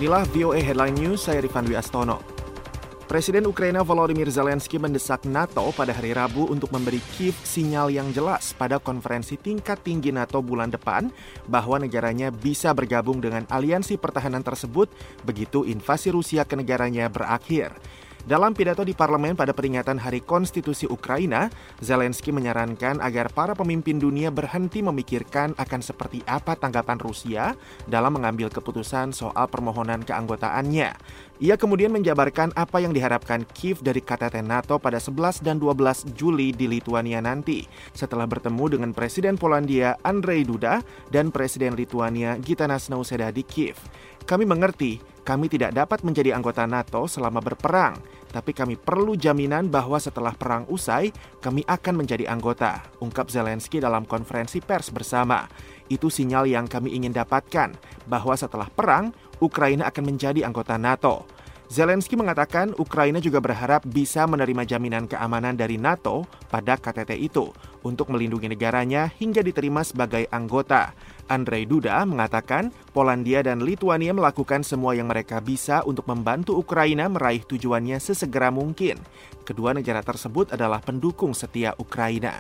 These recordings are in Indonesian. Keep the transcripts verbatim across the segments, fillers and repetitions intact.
Inilah V O A Headline News, saya Rifan Dwi Astono. Presiden Ukraina Volodymyr Zelensky mendesak NATO pada hari Rabu untuk memberi Kiev sinyal yang jelas pada konferensi tingkat tinggi NATO bulan depan bahwa negaranya bisa bergabung dengan aliansi pertahanan tersebut begitu invasi Rusia ke negaranya berakhir. Dalam pidato di parlemen pada peringatan Hari Konstitusi Ukraina, Zelensky menyarankan agar para pemimpin dunia berhenti memikirkan akan seperti apa tanggapan Rusia dalam mengambil keputusan soal permohonan keanggotaannya. Ia kemudian menjabarkan apa yang diharapkan Kiev dari K T T NATO pada sebelas dan dua belas Juli di Lithuania nanti, setelah bertemu dengan Presiden Polandia Andrzej Duda dan Presiden Lithuania Gitanas Nausėda di Kiev. Kami mengerti, kami tidak dapat menjadi anggota NATO selama berperang, tapi kami perlu jaminan bahwa setelah perang usai, kami akan menjadi anggota, ungkap Zelensky dalam konferensi pers bersama. Itu sinyal yang kami ingin dapatkan, bahwa setelah perang, Ukraina akan menjadi anggota NATO. Zelensky mengatakan Ukraina juga berharap bisa menerima jaminan keamanan dari NATO pada K T T itu untuk melindungi negaranya hingga diterima sebagai anggota. Andrzej Duda mengatakan Polandia dan Lithuania melakukan semua yang mereka bisa untuk membantu Ukraina meraih tujuannya sesegera mungkin. Kedua negara tersebut adalah pendukung setia Ukraina.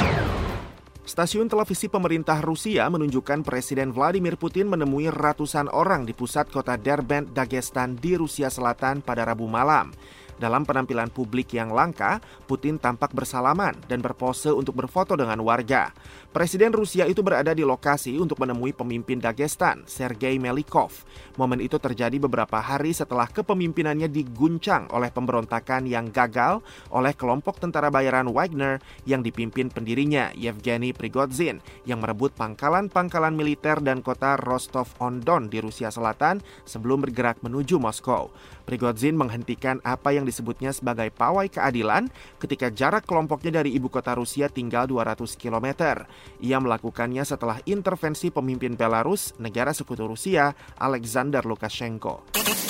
Stasiun televisi pemerintah Rusia menunjukkan Presiden Vladimir Putin menemui ratusan orang di pusat kota Derbent, Dagestan di Rusia Selatan pada Rabu malam. Dalam penampilan publik yang langka, Putin tampak bersalaman dan berpose untuk berfoto dengan warga. Presiden Rusia itu berada di lokasi untuk menemui pemimpin Dagestan, Sergei Melikov. Momen itu terjadi beberapa hari setelah kepemimpinannya diguncang oleh pemberontakan yang gagal oleh kelompok tentara bayaran Wagner yang dipimpin pendirinya, Yevgeny Prigozhin, yang merebut pangkalan-pangkalan militer dan kota Rostov-on-Don di Rusia Selatan sebelum bergerak menuju Moskow. Prigozhin menghentikan apa yang disebutnya sebagai pawai keadilan ketika jarak kelompoknya dari ibu kota Rusia tinggal dua ratus kilometer. Ia melakukannya setelah intervensi pemimpin Belarus, negara sekutu Rusia, Alexander Lukashenko.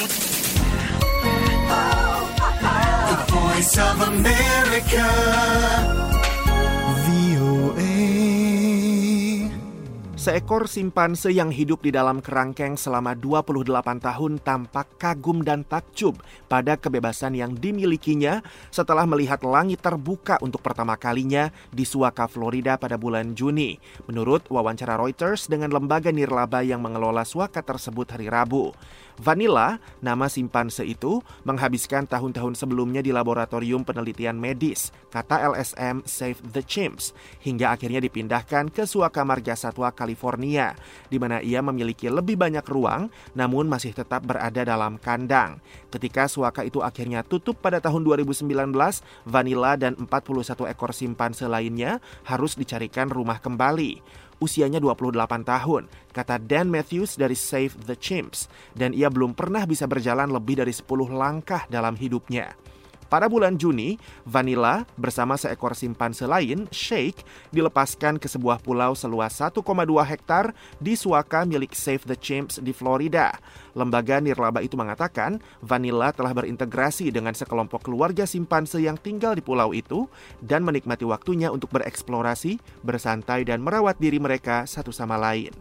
The Voice of America, V O A. Seekor simpanse yang hidup di dalam kerangkeng selama dua puluh delapan tahun tampak kagum dan takjub pada kebebasan yang dimilikinya setelah melihat langit terbuka untuk pertama kalinya di Suaka, Florida pada bulan Juni, menurut wawancara Reuters dengan lembaga nirlaba yang mengelola Suaka tersebut hari Rabu. Vanilla, nama simpanse itu, menghabiskan tahun-tahun sebelumnya di laboratorium penelitian medis, kata L S M Save the Chimps, hingga akhirnya dipindahkan ke Suaka Marga Satwa, California, di mana ia memiliki lebih banyak ruang, namun masih tetap berada dalam kandang. Ketika Suaka itu akhirnya tutup pada tahun dua ribu sembilan belas, Vanilla dan empat puluh satu ekor simpanse lainnya harus dicarikan rumah kembali. Usianya dua puluh delapan tahun, kata Dan Matthews dari Save the Chimps, dan ia belum pernah bisa berjalan lebih dari sepuluh langkah dalam hidupnya. Pada bulan Juni, Vanilla bersama seekor simpanse lain, Shake, dilepaskan ke sebuah pulau seluas satu koma dua hektar di Suaka milik Save the Chimps di Florida. Lembaga nirlaba itu mengatakan Vanilla telah berintegrasi dengan sekelompok keluarga simpanse yang tinggal di pulau itu dan menikmati waktunya untuk bereksplorasi, bersantai dan merawat diri mereka satu sama lain.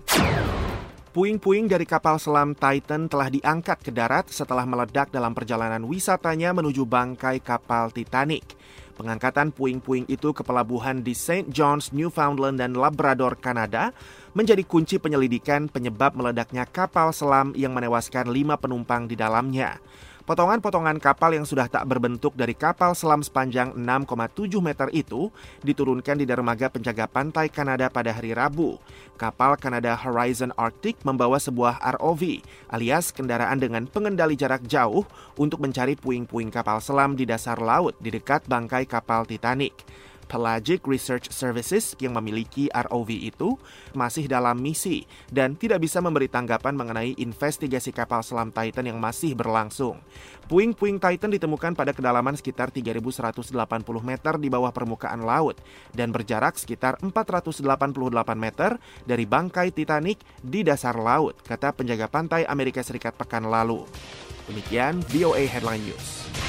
Puing-puing dari kapal selam Titan telah diangkat ke darat setelah meledak dalam perjalanan wisatanya menuju bangkai kapal Titanic. Pengangkatan puing-puing itu ke pelabuhan di Saint John's, Newfoundland dan Labrador, Kanada, menjadi kunci penyelidikan penyebab meledaknya kapal selam yang menewaskan lima penumpang di dalamnya. Potongan-potongan kapal yang sudah tak berbentuk dari kapal selam sepanjang enam koma tujuh meter itu diturunkan di dermaga penjaga pantai Kanada pada hari Rabu. Kapal Canada Horizon Arctic membawa sebuah R O V alias kendaraan dengan pengendali jarak jauh untuk mencari puing-puing kapal selam di dasar laut di dekat bangkai kapal Titanic. Pelagic Research Services yang memiliki R O V itu masih dalam misi dan tidak bisa memberi tanggapan mengenai investigasi kapal selam Titan yang masih berlangsung. Puing-puing Titan ditemukan pada kedalaman sekitar tiga ribu seratus delapan puluh meter di bawah permukaan laut dan berjarak sekitar empat ratus delapan puluh delapan meter dari bangkai Titanic di dasar laut, kata penjaga pantai Amerika Serikat pekan lalu. Demikian V O A Headline News.